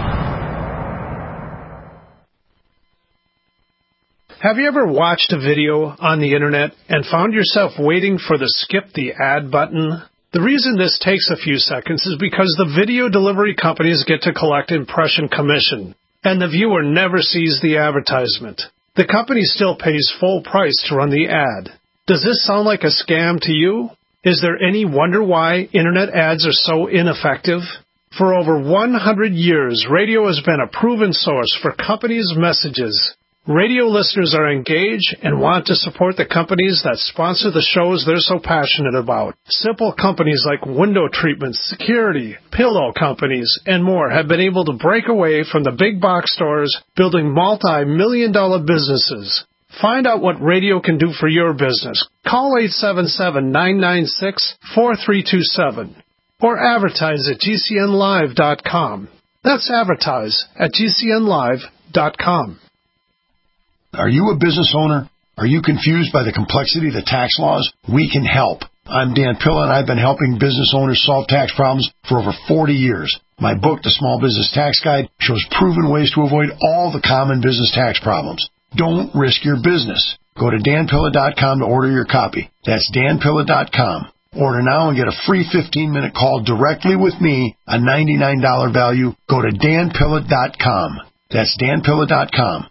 [SPEAKER 21] Have you ever watched a video on the internet and found yourself waiting for the skip the ad button? The reason this takes a few seconds is because the video delivery companies get to collect impression commission, and the viewer never sees the advertisement. The company still pays full price to run the ad. Does this sound like a scam to you? Is there any wonder why internet ads are so ineffective? For over one hundred years, radio has been a proven source for companies' messages. Radio listeners are engaged and want to support the companies that sponsor the shows they're so passionate about. Simple companies like window treatments, security, pillow companies, and more have been able to break away from the big box stores, building multi-million dollar businesses. Find out what radio can do for your business. Call eight seven seven, nine nine six, four three two seven or advertise at G C N live dot com. That's advertise at G C N live dot com.
[SPEAKER 7] Are you a business owner? Are you confused by the complexity of the tax laws? We can help. I'm Dan Pilla, and I've been helping business owners solve tax problems for over forty years. My book, The Small Business Tax Guide, shows proven ways to avoid all the common business tax problems. Don't risk your business. Go to Dan Pilla dot com to order your copy. That's Dan Pilla dot com. Order now and get a free fifteen minute call directly with me, a ninety-nine dollars value. Go to Dan Pilla dot com. That's Dan Pilla dot com.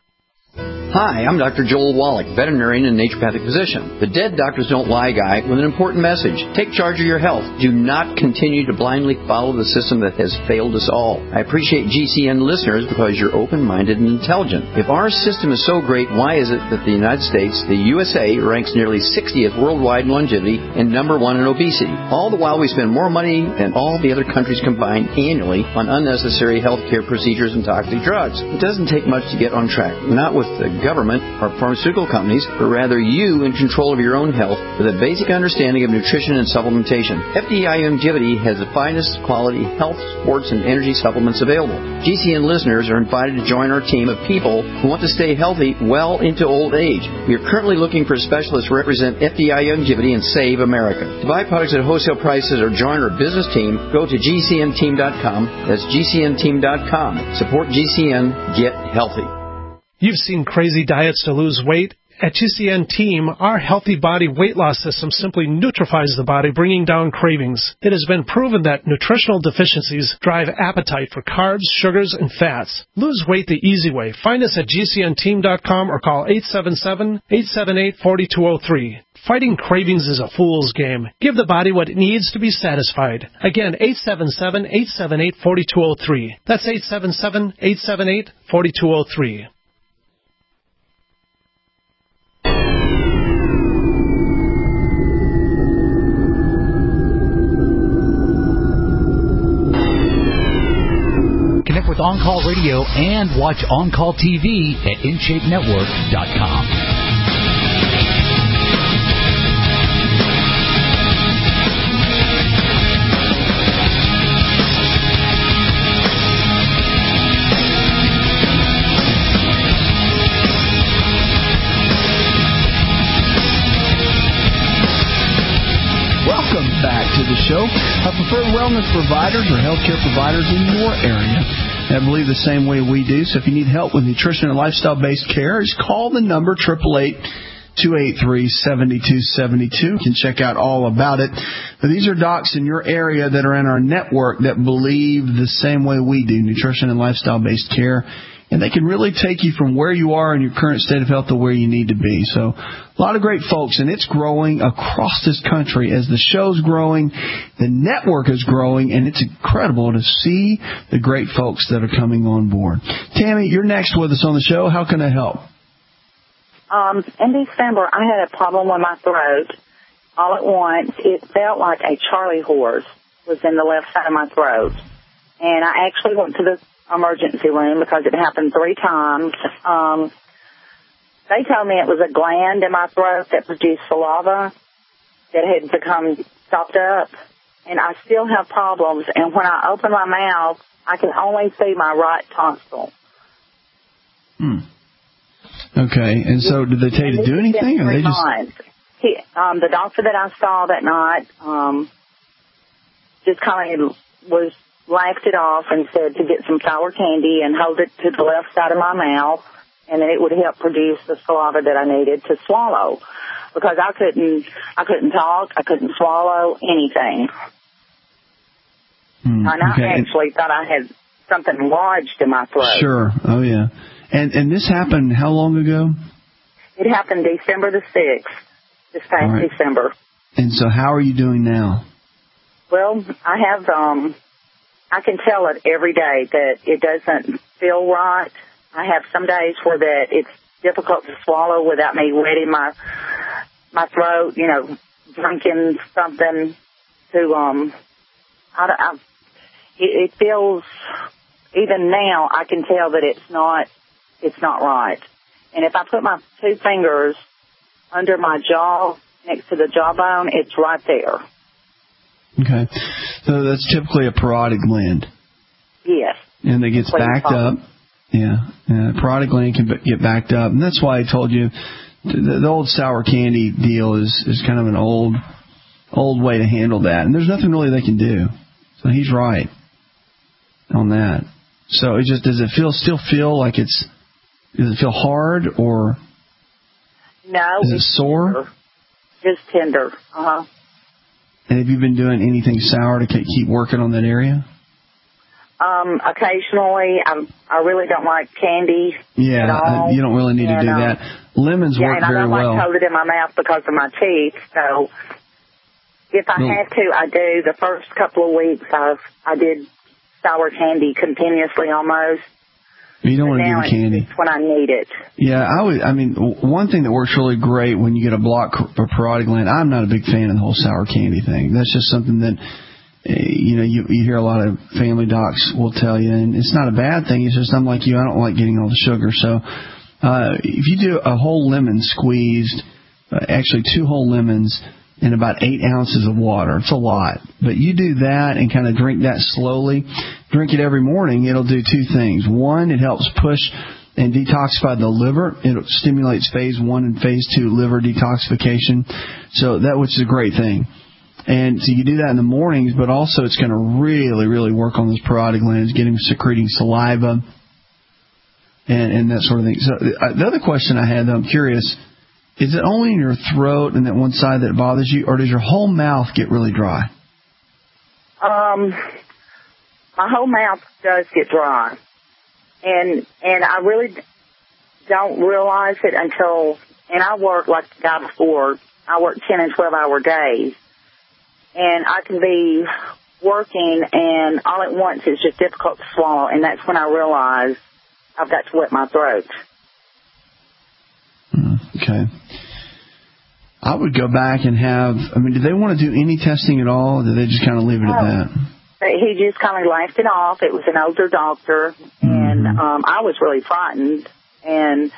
[SPEAKER 22] Hi, I'm Doctor Joel Wallach, veterinarian and naturopathic physician. The Dead Doctors Don't Lie guy with an important message. Take charge of your health. Do not continue to blindly follow the system that has failed us all. I appreciate G C N listeners because you're open-minded and intelligent. If our system is so great, why is it that the United States, the U S A, ranks nearly sixtieth worldwide in longevity and number one in obesity? All the while we spend more money than all the other countries combined annually on unnecessary health care procedures and toxic drugs. It doesn't take much to get on track. Not with the government or pharmaceutical companies, but rather you in control of your own health with a basic understanding of nutrition and supplementation. F D I Longevity has the finest quality health, sports, and energy supplements available. G C N listeners are invited to join our team of people who want to stay healthy well into old age. We are currently looking for specialists to represent F D I Longevity and Save America. To buy products at wholesale prices or join our business team, go to G C N team dot com. That's G C N team dot com. Support G C N. Get healthy.
[SPEAKER 21] You've seen crazy diets to lose weight. At G C N Team, our healthy body weight loss system simply neutralizes the body, bringing down cravings. It has been proven that nutritional deficiencies drive appetite for carbs, sugars, and fats. Lose weight the easy way. Find us at G C N team dot com or call eight seven seven, eight seven eight, four two zero three. Fighting cravings is a fool's game. Give the body what it needs to be satisfied. Again, eight seven seven, eight seven eight, four two zero three. That's eight seven seven, eight seven eight, four two zero three.
[SPEAKER 11] Connect with On-Call Radio and watch On-Call T V at in shape network dot com.
[SPEAKER 2] Welcome back to the show. I prefer wellness providers or healthcare providers in your area that believe the same way we do. So if you need help with nutrition and lifestyle-based care, just call the number eight eight eight, two eight three, seven two seven two. You can check out all about it. But these are docs in your area that are in our network that believe the same way we do, nutrition and lifestyle-based care. And they can really take you from where you are in your current state of health to where you need to be. So a lot of great folks, and it's growing across this country. As the show's growing, the network is growing, and it's incredible to see the great folks that are coming on board. Tammy, you're next with us on the show. How can I help?
[SPEAKER 3] Um, in December, I had a problem with my throat. All at once, it felt like a Charlie horse was in the left side of my throat. And I actually went to the emergency room because it happened three times. Um, they told me it was a gland in my throat that produced saliva that had become stopped up, and I still have problems. And when I open my mouth, I can only see my right tonsil.
[SPEAKER 2] Hmm. Okay, and so did they tell you to do anything, or they just?
[SPEAKER 3] He, um, the doctor that I saw that night um, just kind of was. laughed it off and said to get some sour candy and hold it to the left side of my mouth, and then it would help produce the saliva that I needed to swallow, because I couldn't, I couldn't talk, I couldn't swallow anything.
[SPEAKER 2] Hmm,
[SPEAKER 3] and I
[SPEAKER 2] okay.
[SPEAKER 3] actually thought I had something lodged in my throat.
[SPEAKER 2] Sure. Oh yeah. And and this happened how long ago?
[SPEAKER 3] It happened December the sixth, this past
[SPEAKER 2] right.
[SPEAKER 3] December.
[SPEAKER 2] And so, how are you doing now?
[SPEAKER 3] Well, I have um. I can tell it every day that it doesn't feel right. I have some days where that it's difficult to swallow without me wetting my my throat, you know, drinking something to, um, I, I, it, it feels, even now, I can tell that it's not, it's not right. And if I put my two fingers under my jaw, next to the jawbone, it's right there.
[SPEAKER 2] Okay. So that's typically a parotid gland.
[SPEAKER 3] Yes.
[SPEAKER 2] And it gets backed up. Yeah. Uh, parotid gland can get backed up. And that's why I told you the, the old sour candy deal is, is kind of an old old way to handle that. And there's nothing really they can do. So he's right on that. So it just, does it feel still feel like it's, does it feel hard or
[SPEAKER 3] no?
[SPEAKER 2] Is it sore?
[SPEAKER 3] Tender. Just tender. Uh-huh.
[SPEAKER 2] And have you been doing anything sour to keep working on that area?
[SPEAKER 3] Um, occasionally. I I really don't like candy.
[SPEAKER 2] Yeah,
[SPEAKER 3] at all.
[SPEAKER 2] Uh, you don't really need to
[SPEAKER 3] and,
[SPEAKER 2] do
[SPEAKER 3] um,
[SPEAKER 2] that. Lemons
[SPEAKER 3] yeah,
[SPEAKER 2] work
[SPEAKER 3] and
[SPEAKER 2] very
[SPEAKER 3] I don't
[SPEAKER 2] well.
[SPEAKER 3] like hold it in my mouth because of my teeth. So if I
[SPEAKER 2] well,
[SPEAKER 3] have to, I do. The first couple of weeks, I I did sour candy continuously almost.
[SPEAKER 2] You don't want to
[SPEAKER 3] do
[SPEAKER 2] the candy.
[SPEAKER 3] It's when I need it.
[SPEAKER 2] Yeah, I would. I mean, one thing that works really great when you get a blocked parotid gland. I'm not a big fan of the whole sour candy thing. That's just something that you know you, you hear a lot of family docs will tell you, and it's not a bad thing. It's just I'm like you. I don't like getting all the sugar. So uh, if you do a whole lemon squeezed, uh, actually two whole lemons and about eight ounces of water. It's a lot. But you do that and kind of drink that slowly. Drink it every morning. It'll do two things. One, it helps push and detoxify the liver. It stimulates phase one and phase two liver detoxification. So that, which is a great thing. And so you do that in the mornings, but also it's going to really, really work on those parotid glands, get them secreting saliva and, and that sort of thing. So uh, the other question I had, though, I'm curious, is it only in your throat and that one side that bothers you, or does your whole mouth get really dry?
[SPEAKER 3] Um, my whole mouth does get dry, and and I really don't realize it until. And I work like the guy before. I work ten and twelve hour days, and I can be working, and all at once it's just difficult to swallow, and that's when I realize I've got to wet my throat.
[SPEAKER 2] Okay. I would go back and have, I mean, do they want to do any testing at all, or do they just kind of leave it at that?
[SPEAKER 3] He just kind of laughed it off. It was an older doctor, and um, I was really frightened. And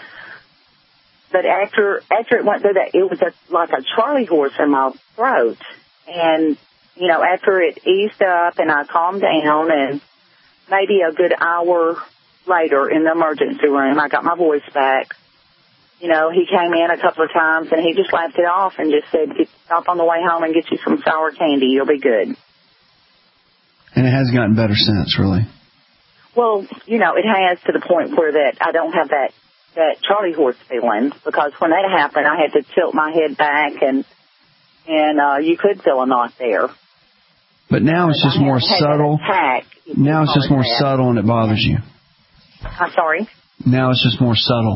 [SPEAKER 3] but after after it went through that, it was a, like a Charlie horse in my throat. And you know, after it eased up and I calmed down, and maybe a good hour later in the emergency room, I got my voice back. You know, he came in a couple of times, and he just laughed it off and just said, "Stop on the way home and get you some sour candy. You'll be good."
[SPEAKER 2] And it has gotten better since, really.
[SPEAKER 3] Well, you know, it has to the point where that I don't have that, that Charlie horse feeling, because when that happened, I had to tilt my head back, and and uh, you could feel a knot there.
[SPEAKER 2] But now it's just more subtle.
[SPEAKER 3] Attack,
[SPEAKER 2] now it's just more that. subtle, and it bothers you.
[SPEAKER 3] I'm sorry?
[SPEAKER 2] Now it's just more subtle.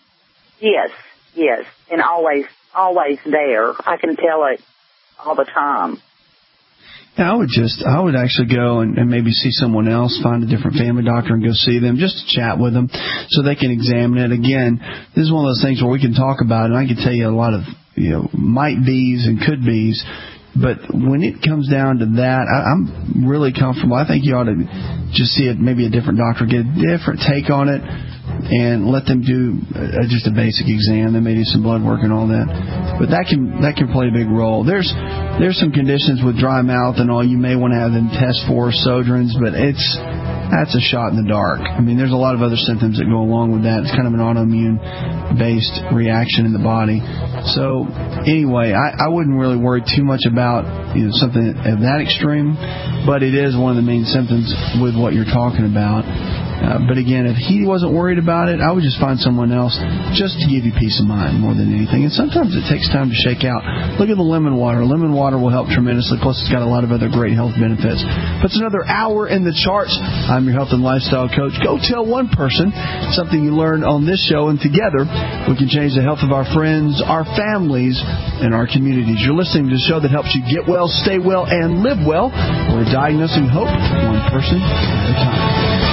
[SPEAKER 3] Yes, yes, and always, always there. I can tell it all the time.
[SPEAKER 2] Yeah, I would just, I would actually go and, and maybe see someone else, find a different family doctor and go see them, just to chat with them so they can examine it. Again, this is one of those things where we can talk about it, and I can tell you a lot of, you know, might be's and could be's. But when it comes down to that, I, I'm really comfortable. I think you ought to just see it, maybe a different doctor, get a different take on it, and let them do uh, just a basic exam. They may do some blood work and all that. But that can that can play a big role. There's there's some conditions with dry mouth and all you may want to have them test for, Sjögren's, but it's that's a shot in the dark. I mean, there's a lot of other symptoms that go along with that. It's kind of an autoimmune-based reaction in the body. So anyway, I, I wouldn't really worry too much about, you know, something of that extreme, but it is one of the main symptoms with what you're talking about. Uh, but again, if he wasn't worried about it, I would just find someone else just to give you peace of mind more than anything. And sometimes it takes time to shake out. Look at the lemon water. Lemon water will help tremendously. Plus, it's got a lot of other great health benefits. But it's another hour in the charts. I'm your health and lifestyle coach. Go tell one person something you learned on this show, and together we can change the health of our friends, our families, and our communities. You're listening to the show that helps you get well, stay well, and live well. We're diagnosing hope one person at a time.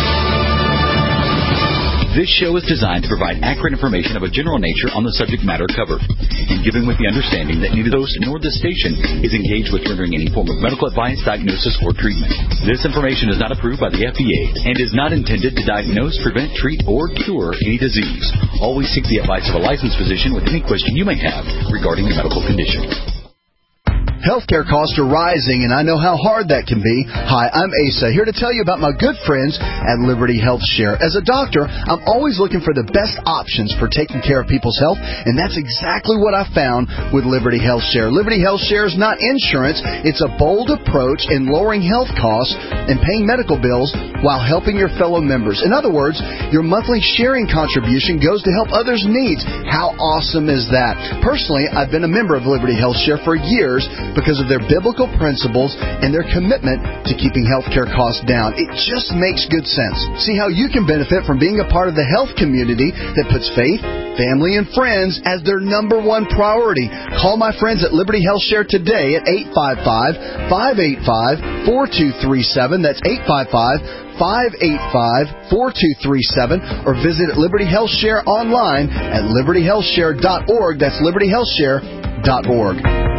[SPEAKER 11] This show is designed to provide accurate information of a general nature on the subject matter covered, and given with the understanding that neither the host nor the station is engaged with rendering any form of medical advice, diagnosis, or treatment. This information is not approved by the F D A and is not intended to diagnose, prevent, treat, or cure any disease. Always seek the advice of a licensed physician with any question you may have regarding your medical condition.
[SPEAKER 5] Healthcare costs are rising, and I know how hard that can be. Hi, I'm Asa, here to tell you about my good friends at Liberty Health Share. As a doctor, I'm always looking for the best options for taking care of people's health, and that's exactly what I found with Liberty Health Share. Liberty Health Share is not insurance. It's a bold approach in lowering health costs and paying medical bills while helping your fellow members. In other words, your monthly sharing contribution goes to help others' needs. How awesome is that? Personally, I've been a member of Liberty Health Share for years, because of their biblical principles and their commitment to keeping healthcare costs down. It just makes good sense. See how you can benefit from being a part of the health community that puts faith, family, and friends as their number one priority. Call my friends at Liberty Health Share today at eight five five, five eight five, four two three seven. That's eight five five, five eight five, four two three seven. Or visit Liberty Health Share online at liberty health share dot org. That's liberty health share dot org.